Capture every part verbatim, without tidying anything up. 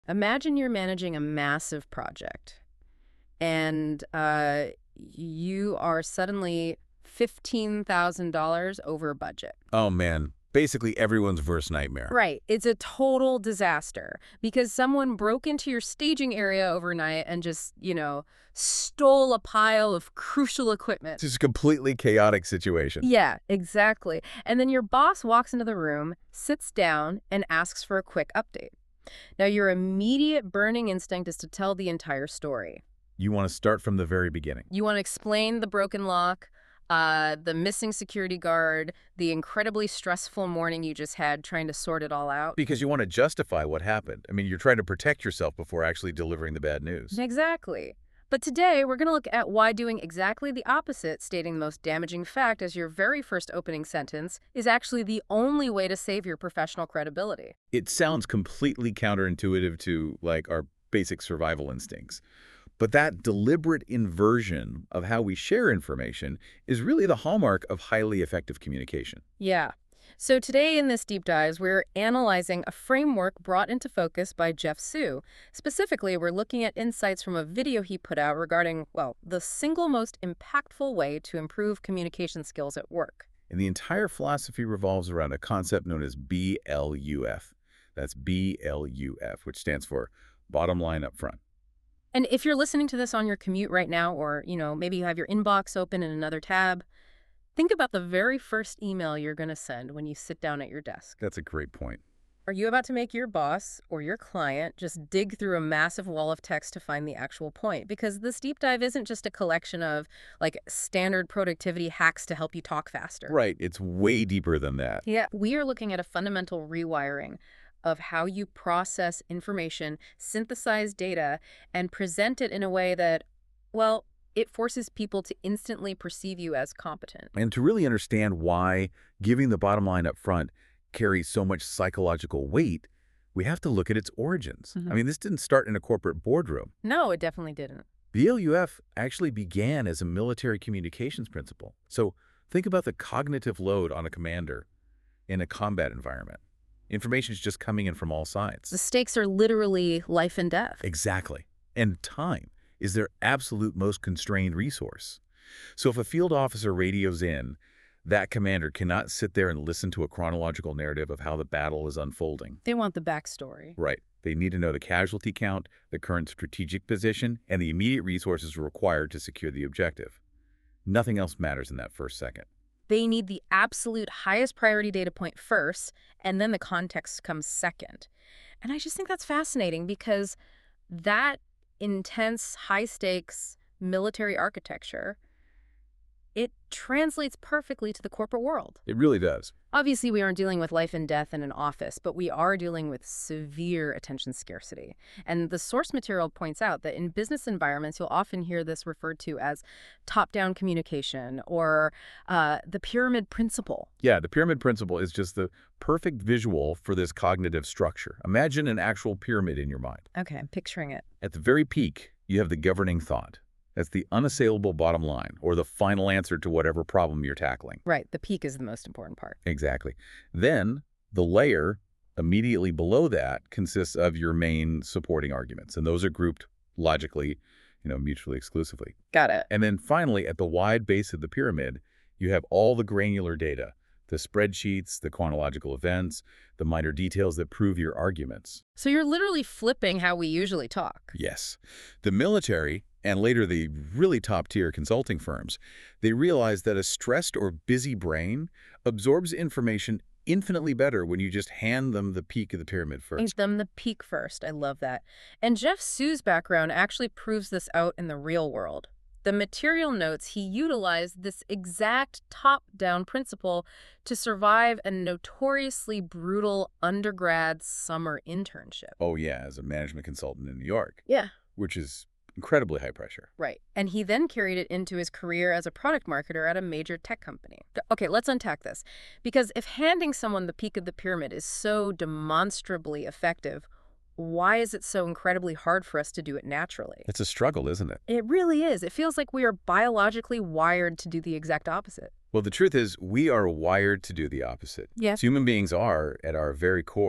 Imagine you're managing a massive project and uh, you are suddenly fifteen thousand dollars over budget. Oh man, basically everyone's worst nightmare. Right. It's a total disaster because someone broke into your staging area overnight and just, you know, stole a pile of crucial equipment. It's just a completely chaotic situation. Yeah, exactly. And then your boss walks into the room, sits down, and asks for a quick update. Now, your immediate burning instinct is to tell the entire story. You want to start from the very beginning. You want to explain the broken lock, uh, the missing security guard, the incredibly stressful morning you just had trying to sort it all out. Because you want to justify what happened. I mean, you're trying to protect yourself before actually delivering the bad news. Exactly. But today, we're going to look at why doing exactly the opposite, stating the most damaging fact as your very first opening sentence, is actually the only way to save your professional credibility. It sounds completely counterintuitive to, like, our basic survival instincts. But that deliberate inversion of how we share information is really the hallmark of highly effective communication. Yeah. So today in this deep dives, we're analyzing a framework brought into focus by Jeff Sue. Specifically, we're looking at insights from a video he put out regarding, well, the single most impactful way to improve communication skills at work. And the entire philosophy revolves around a concept known as B L U F. That's B L U F, which stands for bottom line up front. And if you're listening to this on your commute right now, or, you know, maybe you have your inbox open in another tab, think about the very first email you're going to send when you sit down at your desk. That's a great point. Are you about to make your boss or your client just dig through a massive wall of text to find the actual point? Because this deep dive isn't just a collection of, like, standard productivity hacks to help you talk faster. Right. It's way deeper than that. Yeah, we are looking at a fundamental rewiring of how you process information, synthesize data, and present it in a way that, well, it forces people to instantly perceive you as competent. And to really understand why giving the bottom line up front carries so much psychological weight, we have to look at its origins. Mm-hmm. I mean, this didn't start in a corporate boardroom. No, it definitely didn't. B L U F actually began as a military communications principle. So think about the cognitive load on a commander in a combat environment. Information is just coming in from all sides. The stakes are literally life and death. Exactly. And time is their absolute most constrained resource. So if a field officer radios in, that commander cannot sit there and listen to a chronological narrative of how the battle is unfolding. They want the backstory. Right. They need to know the casualty count, the current strategic position, and the immediate resources required to secure the objective. Nothing else matters in that first second. They need the absolute highest priority data point first, and then the context comes second. And I just think that's fascinating because that intense, high-stakes military architecture, it translates perfectly to the corporate world. It really does. Obviously, we aren't dealing with life and death in an office, but we are dealing with severe attention scarcity. And the source material points out that in business environments, you'll often hear this referred to as top-down communication or uh, the pyramid principle. Yeah, the pyramid principle is just the perfect visual for this cognitive structure. Imagine an actual pyramid in your mind. Okay, I'm picturing it. At the very peak, you have the governing thought. That's the unassailable bottom line, or the final answer to whatever problem you're tackling. Right, the peak is the most important part. Exactly. Then, the layer immediately below that consists of your main supporting arguments, and those are grouped logically, you know, mutually exclusively. Got it. And then finally, at the wide base of the pyramid, you have all the granular data, the spreadsheets, the chronological events, the minor details that prove your arguments. So you're literally flipping how we usually talk. Yes. The military, and later the really top-tier consulting firms, they realize that a stressed or busy brain absorbs information infinitely better when you just hand them the peak of the pyramid first. Give them the peak first. I love that. And Jeff Sue's background actually proves this out in the real world. The material notes he utilized this exact top-down principle to survive a notoriously brutal undergrad summer internship. Oh, yeah, as a management consultant in New York. Yeah. Which is incredibly high pressure. Right. And he then carried it into his career as a product marketer at a major tech company. Okay, let's unpack this. Because if handing someone the peak of the pyramid is so demonstrably effective, why is it so incredibly hard for us to do it naturally? It's a struggle, isn't it? It really is. It feels like we are biologically wired to do the exact opposite. Well, the truth is, we are wired to do the opposite. Yes. Human beings are, at our very core,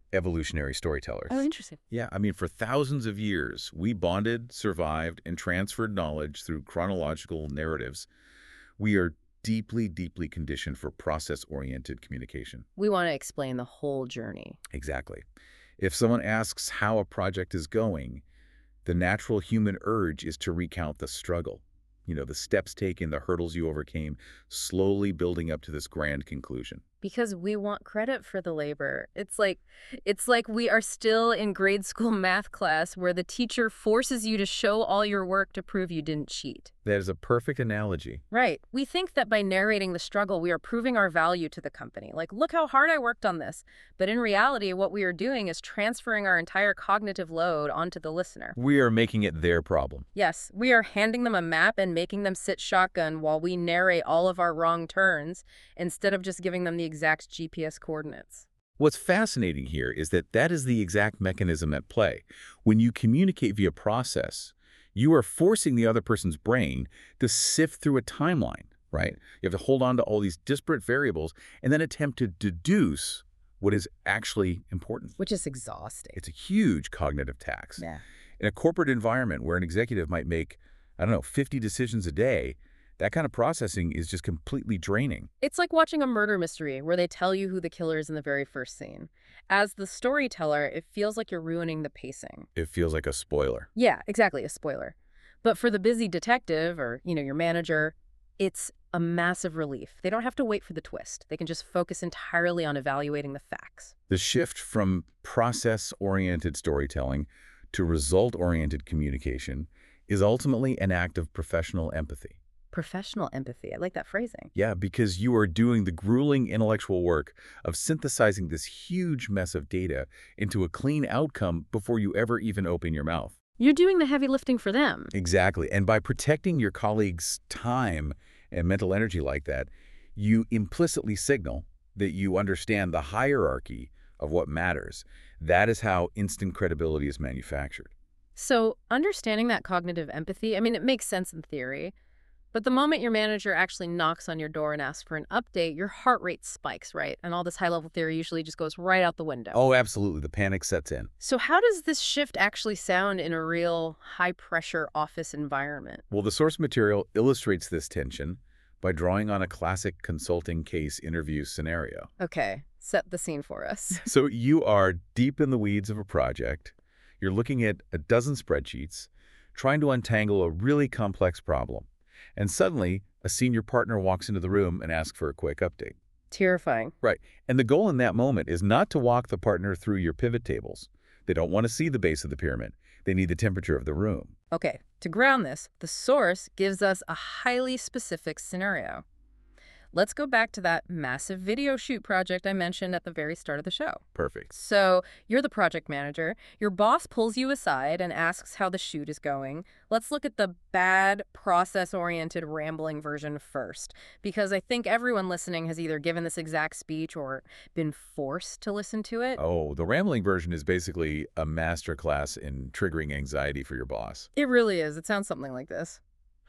evolutionary storytellers. Oh, interesting. Yeah, I mean, for thousands of years, we bonded, survived, and transferred knowledge through chronological narratives. We are deeply, deeply conditioned for process-oriented communication. We want to explain the whole journey. Exactly. If someone asks how a project is going, the natural human urge is to recount the struggle. You know, the steps taken, the hurdles you overcame, slowly building up to this grand conclusion. Because we want credit for the labor. It's like it's like we are still in grade school math class where the teacher forces you to show all your work to prove you didn't cheat. That is a perfect analogy. Right. We think that by narrating the struggle, we are proving our value to the company. Like, look how hard I worked on this. But in reality, what we are doing is transferring our entire cognitive load onto the listener. We are making it their problem. Yes, we are handing them a map and making them sit shotgun while we narrate all of our wrong turns instead of just giving them the exact G P S coordinates. What's fascinating here is that that is the exact mechanism at play. When you communicate via process, you are forcing the other person's brain to sift through a timeline, right? You have to hold on to all these disparate variables and then attempt to deduce what is actually important. Which is exhausting. It's a huge cognitive tax. Yeah. In a corporate environment where an executive might make, I don't know, fifty decisions a day, that kind of processing is just completely draining. It's like watching a murder mystery where they tell you who the killer is in the very first scene. As the storyteller, it feels like you're ruining the pacing. It feels like a spoiler. Yeah, exactly, a spoiler. But for the busy detective or, you know, your manager, it's a massive relief. They don't have to wait for the twist. They can just focus entirely on evaluating the facts. The shift from process-oriented storytelling to result-oriented communication is ultimately an act of professional empathy. Professional empathy. I like that phrasing. Yeah, because you are doing the grueling intellectual work of synthesizing this huge mess of data into a clean outcome before you ever even open your mouth. You're doing the heavy lifting for them. Exactly. And by protecting your colleagues' time and mental energy like that, you implicitly signal that you understand the hierarchy of what matters. That is how instant credibility is manufactured. So understanding that cognitive empathy, I mean, it makes sense in theory. But the moment your manager actually knocks on your door and asks for an update, your heart rate spikes, right? And all this high-level theory usually just goes right out the window. Oh, absolutely. The panic sets in. So how does this shift actually sound in a real high-pressure office environment? Well, the source material illustrates this tension by drawing on a classic consulting case interview scenario. Okay, set the scene for us. So you are deep in the weeds of a project. You're looking at a dozen spreadsheets, trying to untangle a really complex problem. And suddenly, a senior partner walks into the room and asks for a quick update. Terrifying. Right. And the goal in that moment is not to walk the partner through your pivot tables. They don't want to see the base of the pyramid. They need the temperature of the room. Okay, to ground this, the source gives us a highly specific scenario. Let's go back to that massive video shoot project I mentioned at the very start of the show. Perfect. So you're the project manager. Your boss pulls you aside and asks how the shoot is going. Let's look at the bad, process-oriented, rambling version first, because I think everyone listening has either given this exact speech or been forced to listen to it. Oh, the rambling version is basically a masterclass in triggering anxiety for your boss. It really is. It sounds something like this.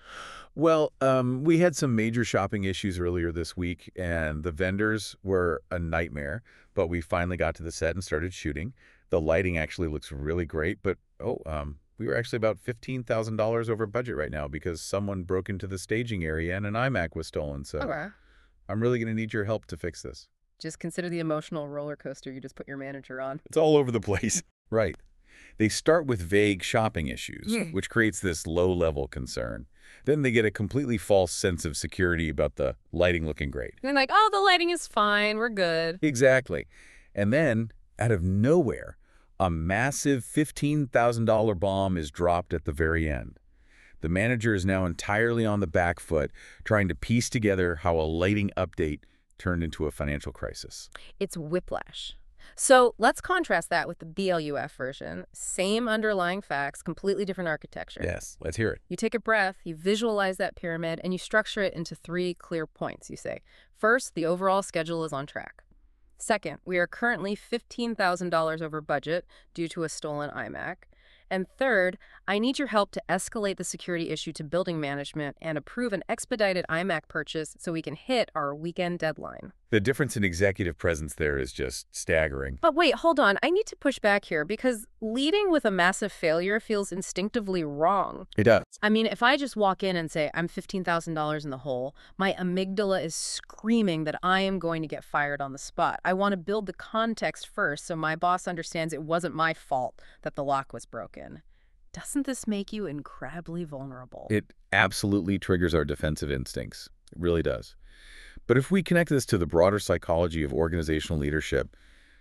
Well, um, we had some major shopping issues earlier this week, and the vendors were a nightmare, but we finally got to the set and started shooting. The lighting actually looks really great, but, oh, um, we were actually about fifteen thousand dollars over budget right now because someone broke into the staging area and an iMac was stolen, so Okay. I'm really going to need your help to fix this. Just consider the emotional roller coaster you just put your manager on. It's all over the place. Right. They start with vague shopping issues, Yeah. which creates this low-level concern. Then they get a completely false sense of security about the lighting looking great. And they're like, oh, the lighting is fine. We're good. Exactly. And then, out of nowhere, a massive fifteen thousand dollar bomb is dropped at the very end. The manager is now entirely on the back foot, trying to piece together how a lighting update turned into a financial crisis. It's whiplash. So let's contrast that with the B L U F version. Same underlying facts, completely different architecture. Yes, let's hear it. You take a breath, you visualize that pyramid, and you structure it into three clear points, you say. First, the overall schedule is on track. Second, we are currently fifteen thousand dollars over budget due to a stolen iMac. And third, I need your help to escalate the security issue to building management and approve an expedited iMac purchase so we can hit our weekend deadline. The difference in executive presence there is just staggering. But wait, hold on. I need to push back here because leading with a massive failure feels instinctively wrong. It does. I mean, if I just walk in and say, I'm fifteen thousand dollars in the hole, my amygdala is screaming that I am going to get fired on the spot. I want to build the context first so my boss understands it wasn't my fault that the lock was broken. Doesn't this make you incredibly vulnerable? It absolutely triggers our defensive instincts. It really does. But if we connect this to the broader psychology of organizational leadership,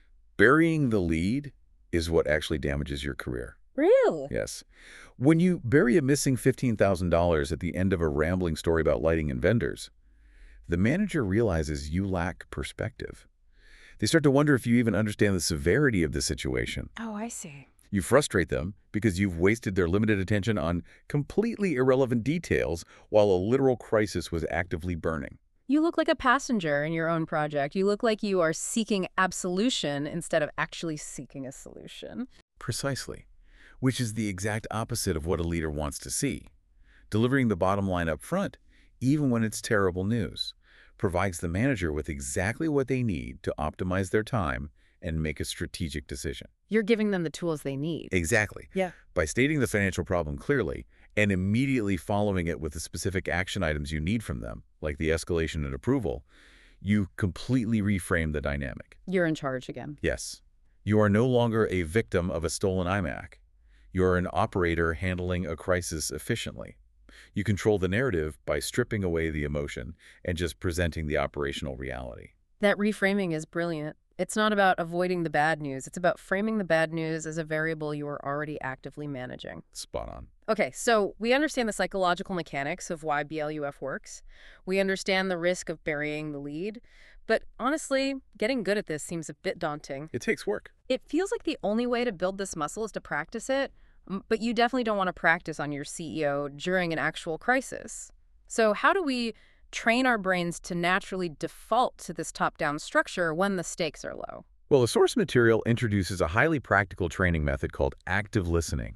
burying the lead is what actually damages your career. Really? Yes. When you bury a missing fifteen thousand dollars at the end of a rambling story about lighting and vendors, the manager realizes you lack perspective. They start to wonder if you even understand the severity of the situation. Oh, I see. You frustrate them because you've wasted their limited attention on completely irrelevant details while a literal crisis was actively burning. You look like a passenger in your own project. You look like you are seeking absolution instead of actually seeking a solution. Precisely. Which is the exact opposite of what a leader wants to see. Delivering the bottom line up front, even when it's terrible news, provides the manager with exactly what they need to optimize their time and make a strategic decision. You're giving them the tools they need. Exactly. Yeah. By stating the financial problem clearly and immediately following it with the specific action items you need from them, like the escalation and approval, you completely reframe the dynamic. You're in charge again. Yes. You are no longer a victim of a stolen iMac. You're an operator handling a crisis efficiently. You control the narrative by stripping away the emotion and just presenting the operational reality. That reframing is brilliant. It's not about avoiding the bad news. It's about framing the bad news as a variable you are already actively managing. Spot on. Okay, so we understand the psychological mechanics of why B L U F works. We understand the risk of burying the lead. But honestly, getting good at this seems a bit daunting. It takes work. It feels like the only way to build this muscle is to practice it, m- but you definitely don't want to practice on your C E O during an actual crisis. So how do we train our brains to naturally default to this top-down structure when the stakes are low? Well, the source material introduces a highly practical training method called active listening.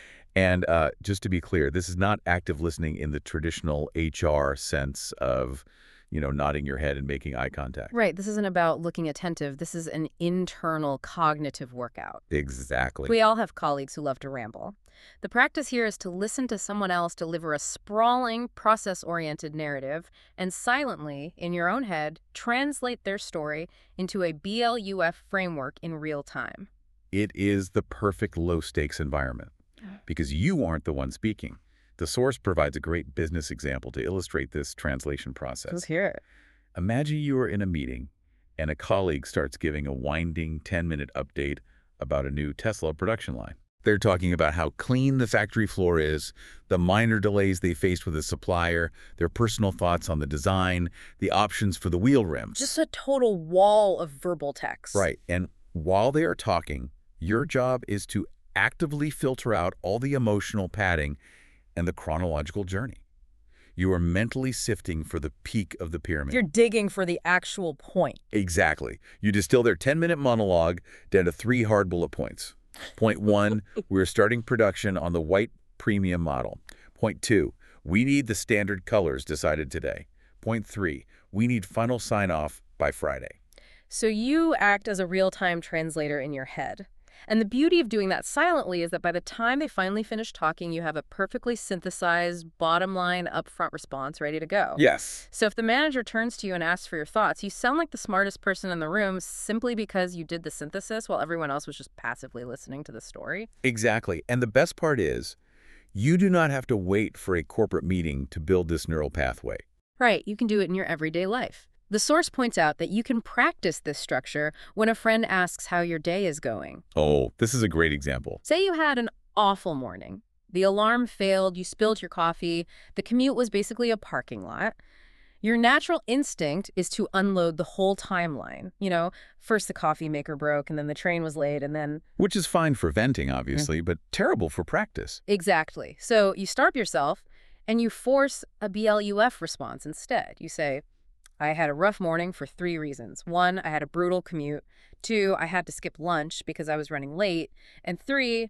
And uh, just to be clear, this is not active listening in the traditional H R sense of, you know, nodding your head and making eye contact. Right, this isn't about looking attentive. This is an internal cognitive workout. Exactly. We all have colleagues who love to ramble. The practice here is to listen to someone else deliver a sprawling, process-oriented narrative and silently, in your own head, translate their story into a B L U F framework in real time. It is the perfect low-stakes environment because you aren't the one speaking. The source provides a great business example to illustrate this translation process. Let's hear it. Imagine you are in a meeting and a colleague starts giving a winding ten-minute update about a new Tesla production line. They're talking about how clean the factory floor is, the minor delays they faced with a supplier, their personal thoughts on the design, the options for the wheel rims. Just a total wall of verbal text. Right. And while they are talking, your job is to actively filter out all the emotional padding and the chronological journey. You are mentally sifting for the peak of the pyramid. You're digging for the actual point. Exactly. You distill their ten-minute monologue down to three hard bullet points. Point one, we're starting production on the white premium model. Point two, we need the standard colors decided today. Point three, we need final sign-off by Friday. So you act as a real-time translator in your head. And the beauty of doing that silently is that by the time they finally finish talking, you have a perfectly synthesized, bottom-line, upfront response ready to go. Yes. So if the manager turns to you and asks for your thoughts, you sound like the smartest person in the room simply because you did the synthesis while everyone else was just passively listening to the story. Exactly. And the best part is, you do not have to wait for a corporate meeting to build this neural pathway. Right. You can do it in your everyday life. The source points out that you can practice this structure when a friend asks how your day is going. Oh, this is a great example. Say you had an awful morning. The alarm failed, you spilled your coffee, the commute was basically a parking lot. Your natural instinct is to unload the whole timeline. You know, first the coffee maker broke, and then the train was late, and then... Which is fine for venting, obviously, but terrible for practice. Exactly. So you starve yourself, and you force a B L U F response instead. You say, I had a rough morning for three reasons. One, I had a brutal commute. Two, I had to skip lunch because I was running late. And three,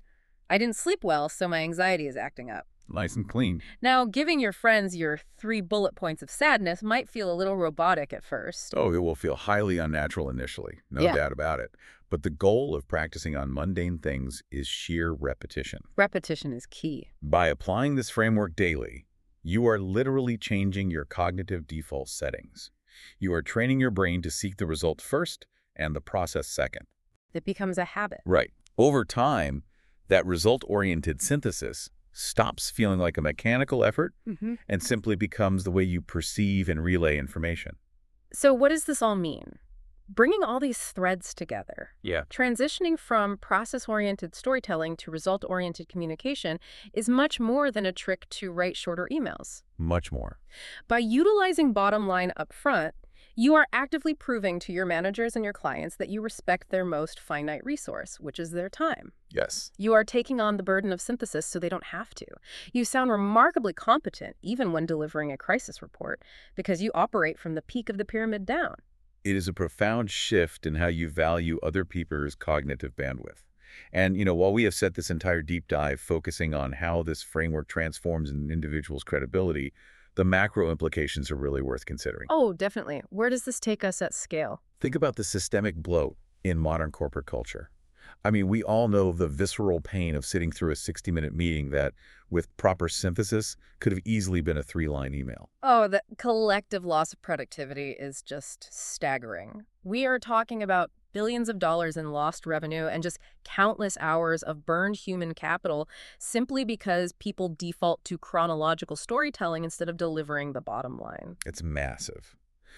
I didn't sleep well, so my anxiety is acting up. Nice and clean. Now, giving your friends your three bullet points of sadness might feel a little robotic at first. Oh, it will feel highly unnatural initially, no Yeah. doubt about it. But the goal of practicing on mundane things is sheer repetition. Repetition is key. By applying this framework daily, you are literally changing your cognitive default settings. You are training your brain to seek the result first and the process second. It becomes a habit. Right. Over time, that result-oriented synthesis stops feeling like a mechanical effort Mm-hmm. and simply becomes the way you perceive and relay information. So what does this all mean? Bringing all these threads together, Yeah. transitioning from process-oriented storytelling to result-oriented communication is much more than a trick to write shorter emails. Much more. By utilizing bottom line up front, you are actively proving to your managers and your clients that you respect their most finite resource, which is their time. Yes. You are taking on the burden of synthesis so they don't have to. You sound remarkably competent, even when delivering a crisis report, because you operate from the peak of the pyramid down. It is a profound shift in how you value other people's cognitive bandwidth. And, you know, while we have set this entire deep dive focusing on how this framework transforms an individual's credibility, the macro implications are really worth considering. Oh, definitely. Where does this take us at scale? Think about the systemic bloat in modern corporate culture. I mean, we all know the visceral pain of sitting through a sixty-minute meeting that, with proper synthesis, could have easily been a three-line email. Oh, the collective loss of productivity is just staggering. We are talking about billions of dollars in lost revenue and just countless hours of burned human capital simply because people default to chronological storytelling instead of delivering the bottom line. It's massive.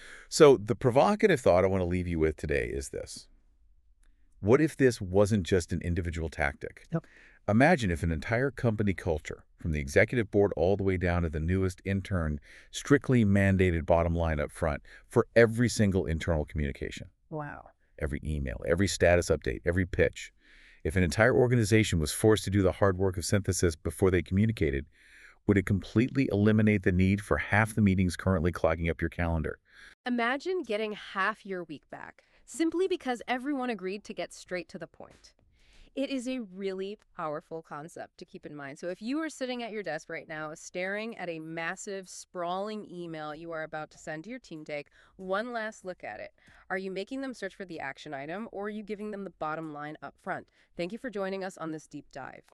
So the provocative thought I want to leave you with today is this. What if this wasn't just an individual tactic? Yep. Imagine if an entire company culture, from the executive board all the way down to the newest intern, strictly mandated bottom line up front for every single internal communication. Wow. Every email, every status update, every pitch. If an entire organization was forced to do the hard work of synthesis before they communicated, would it completely eliminate the need for half the meetings currently clogging up your calendar? Imagine getting half your week back simply because everyone agreed to get straight to the point. It is a really powerful concept to keep in mind. So if you are sitting at your desk right now staring at a massive, sprawling email you are about to send to your team, take one last look at it. Are you making them search for the action item, or are you giving them the bottom line up front? Thank you for joining us on this deep dive.